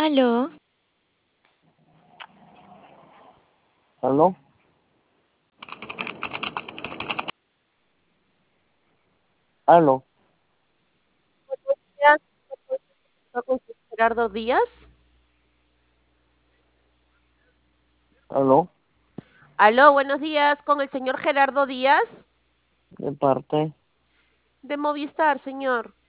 Aló, ¿Aló? ¿Aló? Días, con Gerardo Díaz. ¿Aló? Aló, buenos días, con el señor Gerardo Díaz ¿De parte? de Movistar, señor.